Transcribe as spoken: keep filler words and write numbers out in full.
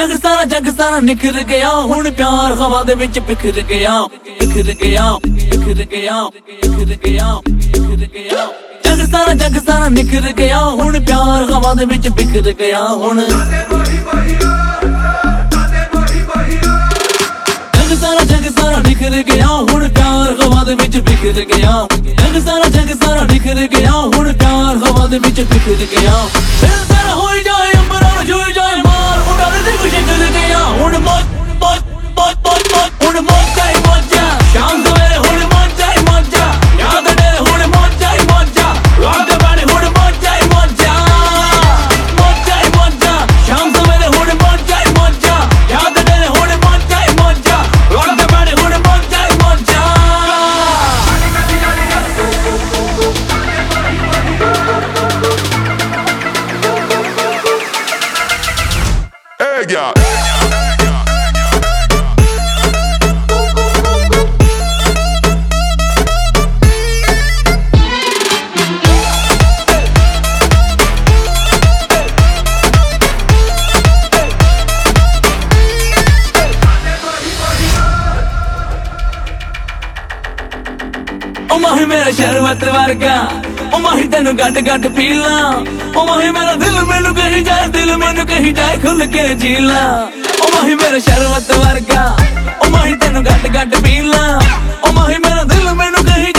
जग सारा जग सारा निखर गया हुण प्यार हवा दे विच बिखर गया बिखर गया बिखर गया बिखर गया बिखर गया जग सारा जग सारा निखर गया हुण प्यार हवा दे विच बिखर गया हुण जग सारा जग सारा निखर गया हुण प्यार हवा दे विच बिखर गया जग सारा जग सारा निखर गया हुण प्यार हवा दे विच बिखर गया दिल तेरा होई जाए अंबरां छूई जाए मार उड़ा दे बिखर गया हुण मौज मौज मौज मौज मौज हुण मौज ही मौजा शाम सवेरे हुण मौज ही मौजा याद दे हुण मौज ही मौजा रात बाणी हुण मौज ही मौजा मौज ही मौजा शाम सवेरे हुण मौज ही मौजा याद दे हुण मौज ही मौजा रात बाणी हुण मौज ही मौजा Hey, yeah. ओ माही मेरा शरबत वर्गा ओ माही तेनू गट गट पीला ओ माही मेरा दिल मैनू कहीं जाए दिल मैनू कहीं जाए खुल के जीला ओ माही मेरा शरबत वर्गा ओ माही तेनू गट गट पीला ओ माही मेरा दिल मैनू कहीं